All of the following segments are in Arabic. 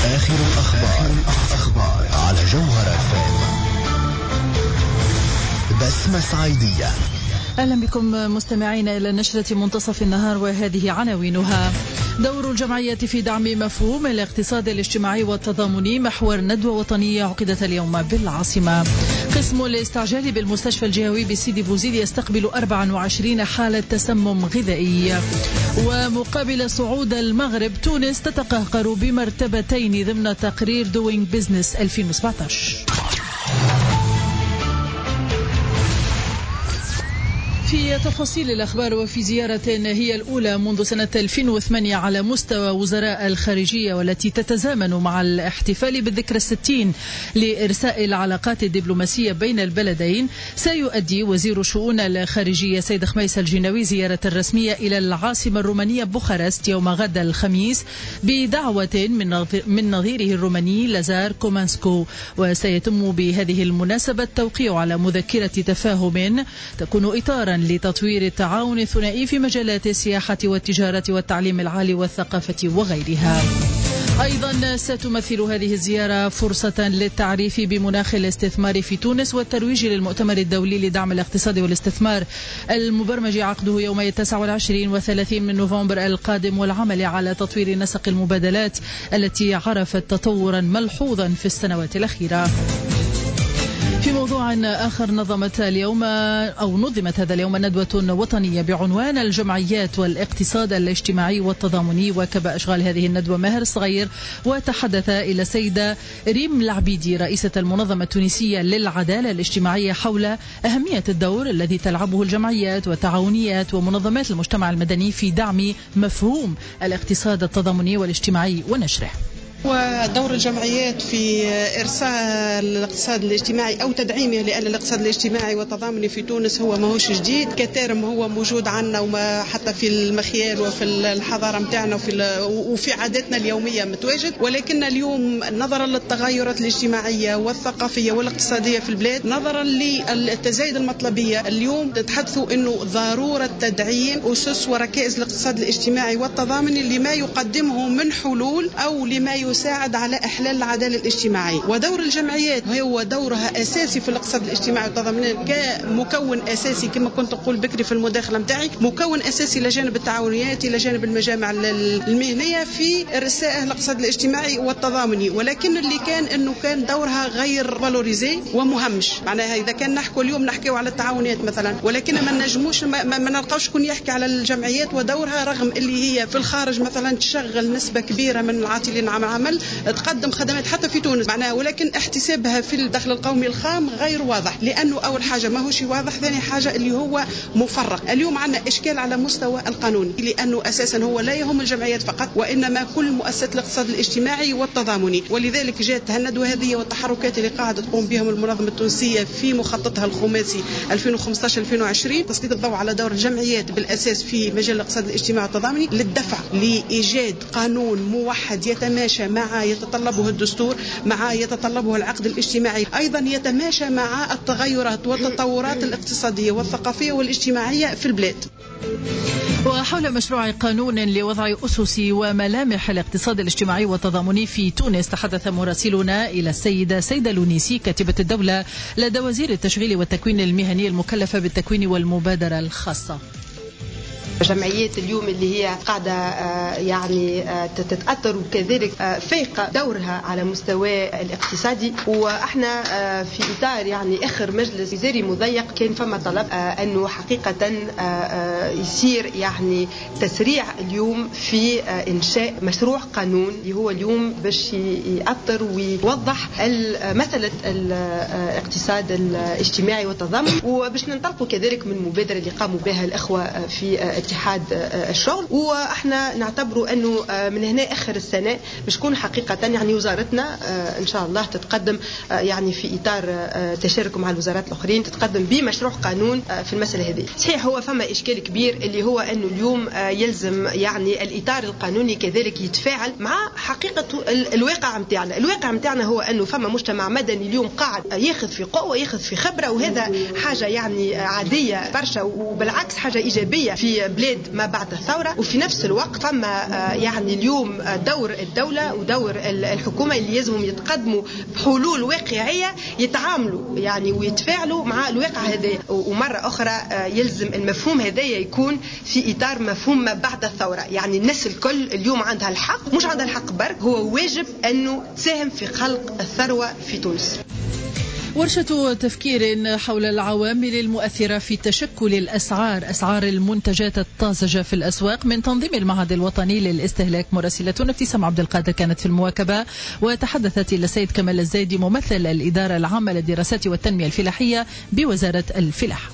آخر الأخبار على جوهر FM. بسمة صعيدية. أهلا بكم مستمعين إلى نشرة منتصف النهار، وهذه عناوينها: دور الجمعيات في دعم مفهوم الاقتصاد الاجتماعي والتضامني، محور ندوة وطنية عقدت اليوم بالعاصمة. قسم الاستعجال بالمستشفى الجهوي بسيدي بوزيد يستقبل 24 حالة تسمم غذائي. ومقابل صعود المغرب، تونس تتقهقر بمرتبتين ضمن تقرير Doing Business 2017. في تفاصيل الأخبار، وفي زيارة هي الأولى منذ سنة 2008 على مستوى وزراء الخارجية، والتي تتزامن مع الاحتفال بالذكرى 60 لإرساء العلاقات الدبلوماسية بين البلدين، سيؤدي وزير شؤون الخارجية سيد خميس الجناوي زيارة رسمية إلى العاصمة الرومانية بوخارست يوم غد الخميس بدعوة من نظيره الروماني لازار كومانسكو. وسيتم بهذه المناسبة التوقيع على مذكرة تفاهم تكون إطارا لتطوير التعاون الثنائي في مجالات السياحة والتجارة والتعليم العالي والثقافة وغيرها. أيضا ستمثل هذه الزيارة فرصة للتعريف بمناخ الاستثمار في تونس والترويج للمؤتمر الدولي لدعم الاقتصاد والاستثمار المبرمج عقده يومي 29 و30 من نوفمبر القادم، والعمل على تطوير نسق المبادلات التي عرفت تطورا ملحوظا في السنوات الأخيرة. في موضوع آخر، نظمت هذا اليوم ندوة وطنية بعنوان الجمعيات والاقتصاد الاجتماعي والتضامني. وكب أشغال هذه الندوة ماهر الصغير، وتحدث إلى السيدة ريم العبيدي رئيسة المنظمة التونسية للعدالة الاجتماعية حول أهمية الدور الذي تلعبه الجمعيات والتعاونيات ومنظمات المجتمع المدني في دعم مفهوم الاقتصاد التضامني والاجتماعي ونشره. ودور الجمعيات في إرساء الاقتصاد الاجتماعي أو تدعيمه، لأن الاقتصاد الاجتماعي والتضامني في تونس هو ماهوش جديد، كترم هو موجود عنا وما حتى في المخيال وفي الحضارة متاعنا وفي عاداتنا اليومية متواجد. ولكن اليوم نظرا للتغيرات الاجتماعية والثقافية والاقتصادية في البلاد، نظرا للتزايد المطلبية، اليوم تتحدثوا أنه ضرورة تدعيم أسس وركائز الاقتصاد الاجتماعي والتضامني لما يقدمه من حلول أو لما يساعد على إحلال العدالة الاجتماعية. ودور الجمعيات هو دورها أساسي في الاقتصاد الاجتماعي والتضامني كمكون أساسي، كما كنت أقول بكري في المداخلة متاعي، مكون أساسي لجانب التعاونيات إلى جانب المجامع المهنية في إرساء الاقتصاد الاجتماعي والتضامني. ولكن اللي كان دورها غير فالوريزي ومهمش. معناها إذا كان نحكوا اليوم نحكوا على التعاونيات مثلا، ولكن ما نجموش ما نلقاوش كون يحكي على الجمعيات ودورها، رغم اللي هي في الخارج مثلا تشغل نسبة كبيرة من العاطلين عن العمل، تقدم خدمات حتى في تونس معناها، ولكن احتسابها في الدخل القومي الخام غير واضح، لأنه أول حاجة ما هوش واضح، ثاني حاجة اللي هو مفرق. اليوم عندنا إشكال على مستوى القانون، لأنه أساسا هو لا يهم الجمعيات فقط، وإنما كل مؤسسات الاقتصاد الاجتماعي والتضامني. ولذلك جاءت الندوة هذه والتحركات اللي قاعدة تقوم بهم المنظمة التونسية في مخططها الخماسي 2015-2020، تسليط الضوء على دور الجمعيات بالأساس في مجال الاقتصاد الاجتماعي والتضامني للدفع لإيجاد قانون موحد يتماشى مع يتطلبه الدستور، مع يتطلبه العقد الاجتماعي، أيضا يتماشى مع التغيرات والتطورات الاقتصادية والثقافية والاجتماعية في البلاد. وحول مشروع قانون لوضع أسس وملامح الاقتصاد الاجتماعي والتضامني في تونس، تحدث مراسلنا إلى السيدة سيدة لونيسي كاتبة الدولة لدى وزير التشغيل والتكوين المهني المكلفة بالتكوين والمبادرة الخاصة. جمعيات اليوم اللي هي قاعدة يعني تتأثر وكذلك فيق دورها على مستوى الاقتصادي. وإحنا في إطار يعني آخر مجلس وزاري مضيق كان فما طلب أنه حقيقة يصير يعني تسريع اليوم في إنشاء مشروع قانون اللي هو اليوم باش يأثر ويوضح مسألة الاقتصاد الاجتماعي والتضامن، وباش ننطلقوا كذلك من مبادرة اللي قاموا بها الأخوة في اتحاد الشغل. واحنا نعتبروا انه من هنا اخر السنه باش تكون حقيقه يعني وزارتنا ان شاء الله تتقدم يعني في اطار تشارك مع الوزارات الاخرين تتقدم بمشروع قانون في المساله هذه. صحيح هو فما اشكال كبير اللي هو انه اليوم يلزم يعني الاطار القانوني كذلك يتفاعل مع حقيقه الواقع نتاعنا. الواقع نتاعنا هو انه فما مجتمع مدني اليوم قاعد ياخذ في قوه، ياخذ في خبره، وهذا حاجه يعني عاديه برشا، وبالعكس حاجه ايجابيه في في بلاد ما بعد الثورة. وفي نفس الوقت فما يعني اليوم دور الدولة ودور الحكومة اللي لازم يتقدموا بحلول واقعية يتعاملوا يعني ويتفاعلوا مع الواقع هذا. ومرة أخرى يلزم المفهوم هذا يكون في إطار مفهوم ما بعد الثورة، يعني الناس الكل اليوم عندها الحق، مش عندها الحق برك، هو واجب أنه تساهم في خلق الثروة في تونس. ورشة تفكير حول العوامل المؤثرة في تشكل أسعار المنتجات الطازجة في الأسواق من تنظيم المعهد الوطني للاستهلاك. مراسلتنا ابتسام عبد القادر كانت في المواكبة وتحدثت إلى السيد كمال الزايدي ممثل الإدارة العامة للدراسات والتنمية الفلاحية بوزارة الفلاحة.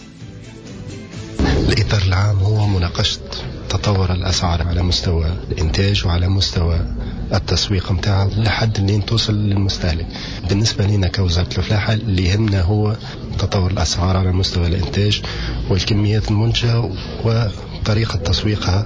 الإطار العام هو مناقشة تطور الأسعار على مستوى الإنتاج وعلى مستوى التسويق متاعه لحد اللي توصل للمستهلك. بالنسبة لنا كوزارة الفلاحة اللي يهمنا هو تطور الأسعار على مستوى الإنتاج والكميات المنتجة وطريقة تسويقها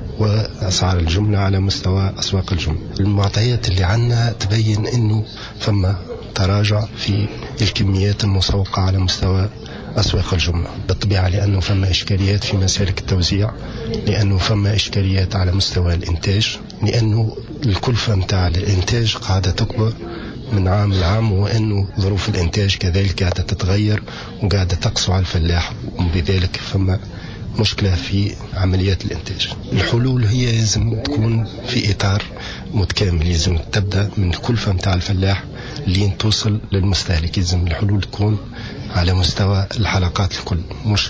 وأسعار الجملة على مستوى أسواق الجملة. المعطيات اللي عنا تبين أنه فما تراجع في الكميات المسوقة على مستوى أسواق الجملة بالطبيعة، لأنه فما إشكاليات في مسالك التوزيع، لأنه فما إشكاليات على مستوى الإنتاج، لأنه الكلفة متاع الإنتاج قاعدة تكبر من عام لعام، وأنه ظروف الإنتاج كذلك قاعدة تتغير وقاعدة تقسو على الفلاح، وبذلك فما مشكلة في عمليات الإنتاج. الحلول هي لازم تكون في إطار متكامل، لازم تبدأ من الكلفة متاع الفلاح لين توصل للمستهلك. لازم الحلول تكون على مستوى الحلقات الكل، مش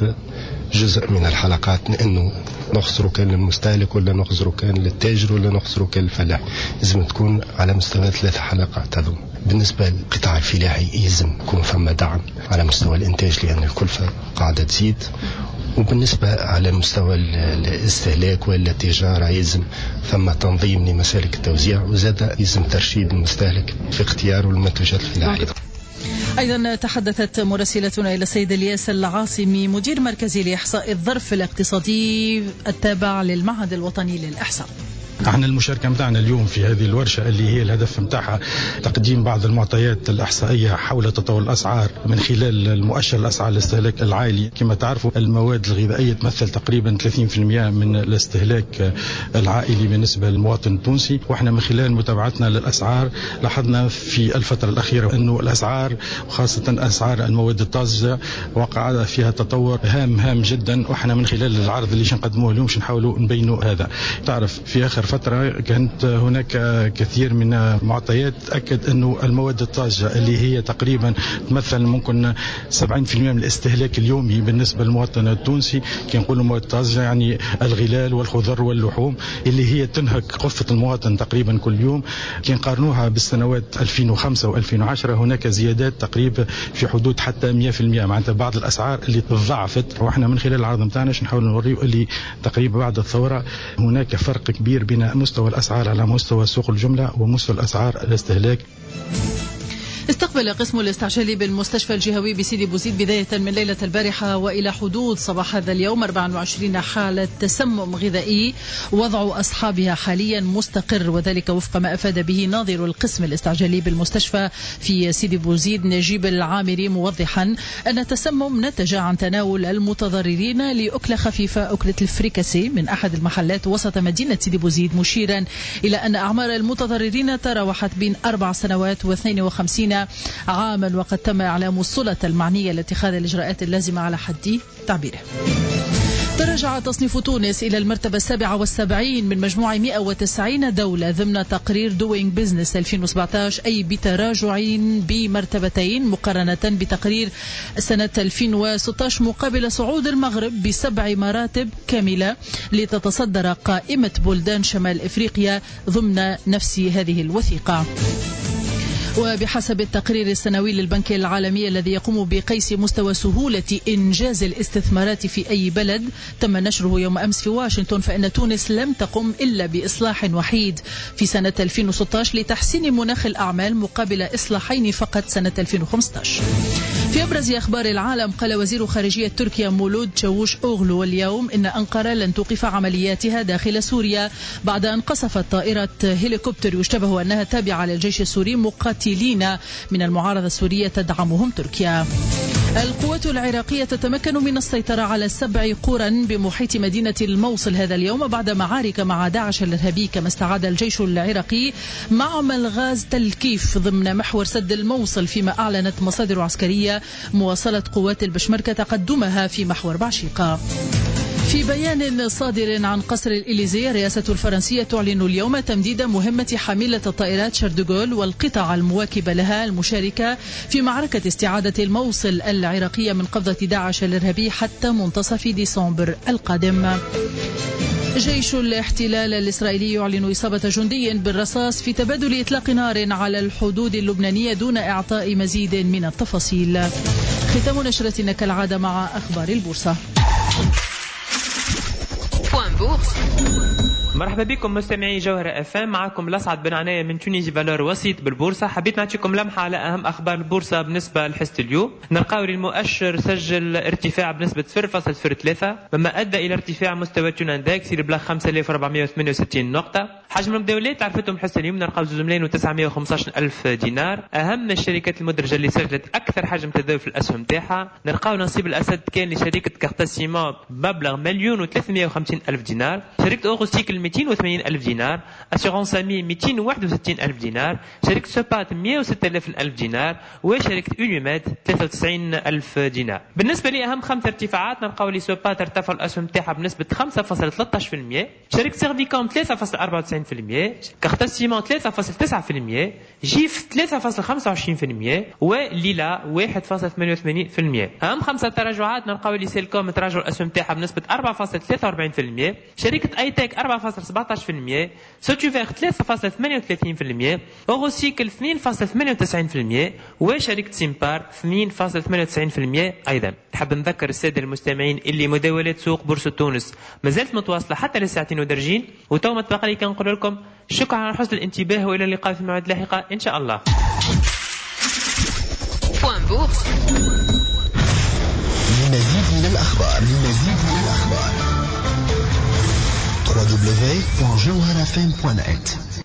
جزء من الحلقات، لأنه نخسره كان للمستهلك ولا نخسره كان للتاجر ولا نخسره كان للفلاح. لازم تكون على مستوى 3 حلقات هذو. بالنسبة للقطاع الفلاحي لازم يكون فما دعم على مستوى الإنتاج لأن الكلفة قاعدة تزيد، وبالنسبة على مستوى الاستهلاك ولا التجارة يلزم ثم تنظيم لمسالك التوزيع، وزاد يلزم ترشيد المستهلك في اختياره المنتجات الفلاحية. أيضا تحدثت مراسلتنا إلى السيد الياس العاصمي مدير مركزي لإحصاء الظرف الاقتصادي التابع للمعهد الوطني للإحصاء. احنا المشاركة متاعنا اليوم في هذه الورشة اللي هي الهدف متاعها تقديم بعض المعطيات الإحصائية حول تطور الأسعار من خلال المؤشر الأسعار الاستهلاك العالي. كما تعرفوا المواد الغذائية تمثل تقريبا 30% من الاستهلاك العائلي بالنسبة للمواطن التونسي، واحنا من خلال متابعتنا للأسعار لاحظنا في الفترة الأخيرة أنه الأسعار خاصة أسعار المواد الطازجة وقع فيها تطور هام جدا، واحنا من خلال العرض اللي نقدموه اليوم نحاولوا نبينوا هذا. تعرف في آخر فترة كانت هناك كثير من معطيات تأكد أنه المواد الطازجة اللي هي تقريبا تمثل ممكن 70% من الاستهلاك اليومي بالنسبة للمواطن التونسي، كي نقولوا مواد طازجة يعني الغلال والخضر واللحوم اللي هي تنهك قفة المواطن تقريبا كل يوم. كي نقارنوها بالسنوات 2005 و2010 هناك زيادات تقريبا في حدود حتى 100%، معناتها بعض الأسعار اللي تضاعفت. وإحنا من خلال العرض متاعنا نحاول نوريه اللي تقريبا بعد الثورة هناك فرق كبير بين مستوى الأسعار على مستوى سوق الجملة ومستوى الأسعار الاستهلاك. استقبل قسم الاستعجالي بالمستشفى الجهوي بسيدي بوزيد بداية من ليلة البارحة وإلى حدود صباح هذا اليوم 24 حالة تسمم غذائي، وضع أصحابها حاليا مستقر، وذلك وفق ما أفاد به ناظر القسم الاستعجالي بالمستشفى في سيدي بوزيد نجيب العامري، موضحا أن التسمم نتج عن تناول المتضررين لأكلة خفيفة، أكلة الفريكاسي، من أحد المحلات وسط مدينة سيدي بوزيد، مشيرا إلى أن أعمار المتضررين تراوحت بين 4 سنوات و52 عاما، وقد تم إعلام السلطة المعنية لاتخاذ الإجراءات اللازمة على حد تعبيره. تراجع تصنيف تونس إلى المرتبة 77 من مجموع 190 دولة ضمن تقرير Doing Business 2017، أي بتراجع بمرتبتين مقارنة بتقرير سنة 2016، مقابل صعود المغرب ب7 مراتب كاملة لتتصدر قائمة بلدان شمال إفريقيا ضمن نفس هذه الوثيقة. وبحسب التقرير السنوي للبنك العالمي الذي يقوم بقيس مستوى سهولة إنجاز الاستثمارات في أي بلد تم نشره يوم أمس في واشنطن، فإن تونس لم تقم إلا بإصلاح وحيد في سنة 2016 لتحسين مناخ الأعمال مقابل إصلاحين فقط سنة 2015. في أبرز أخبار العالم، قال وزير خارجية تركيا مولود تشاوش أوغلو اليوم إن أنقرة لن توقف عملياتها داخل سوريا بعد أن قصفت طائرة هليكوبتر يشتبه أنها تابعة للجيش السوري مقاتلين من المعارضة السورية تدعمهم تركيا. القوات العراقية تتمكن من السيطرة على 7 قرى بمحيط مدينة الموصل هذا اليوم بعد معارك مع داعش الإرهابي، كما استعاد الجيش العراقي معمل غاز تلكيف ضمن محور سد الموصل، فيما أعلنت مصادر عسكرية مواصلة قوات البشمركة تقدمها في محور بعشيقة. في بيان صادر عن قصر الإليزيه، الرئاسة الفرنسية تعلن اليوم تمديد مهمة حاملة الطائرات شاردوغول والقطع المواكبة لها المشاركة في معركة استعادة الموصل العراقية من قبضة داعش الإرهابي حتى منتصف ديسمبر القادم. جيش الاحتلال الإسرائيلي يعلن إصابة جندي بالرصاص في تبادل إطلاق نار على الحدود اللبنانية دون إعطاء مزيد من التفاصيل. ختام نشرتنا كالعادة مع أخبار البورصة. مرحبا بكم مستمعي جوهرة FM، معكم الأسعد بن عناية من تونيزي فالور وسيط بالبورصة. حبيت نعطيكم لمحة على أهم أخبار البورصة بالنسبة لحصة اليوم. نلقاو المؤشر سجل ارتفاع بنسبة 0.03 مما أدى إلى ارتفاع مستوى تون اندكس إلى بلاغ 5468 نقطة. حجم المداولات عرفتم حصة اليوم نلقاو 2,915,000 دينار. أهم الشركات المدرجة اللي سجلت أكثر حجم تداول في الأسهم تاعها، نلقاو نصيب الأسد كان لشركة كارتاسيما بمبلغ 1,350,000 دينار، شركة أوغوستيكل 280,000 دينار، أسيغونس أمي 261,000 دينار، شركة سوبات 106,000 دينار، وشركة أونيوميد 93,000 دينار. بالنسبة لأهم 5 ارتفاعات، نلقاو لي سوبات ارتفع الأسهم تاعها بنسبة 5.13%، شركة سيرفيكوم 3.94%، كارتاسيما 3.9%، جيف 3.25%، وليلا 1.88%. أهم 5 تراجعات، نلقاو لي سيلكوم تراجع الأسهم تاعها بنسبة 4.43%، شركة ايتك 4.17%، سوتيفير 3.38%، اوغوسيكل 2.98%، وشركة سيمبار 2.98% أيضا. نحب نذكر السادة المستمعين اللي مداولات سوق بورصة تونس ما زالت متواصلة حتى للساعتين ودرجين، وتو ما تبقى لي كنقول لكم شكرا على حسن الانتباه، وإلى اللقاء في موعد لاحقة إن شاء الله. لمزيد من الأخبار www.jawharafm.net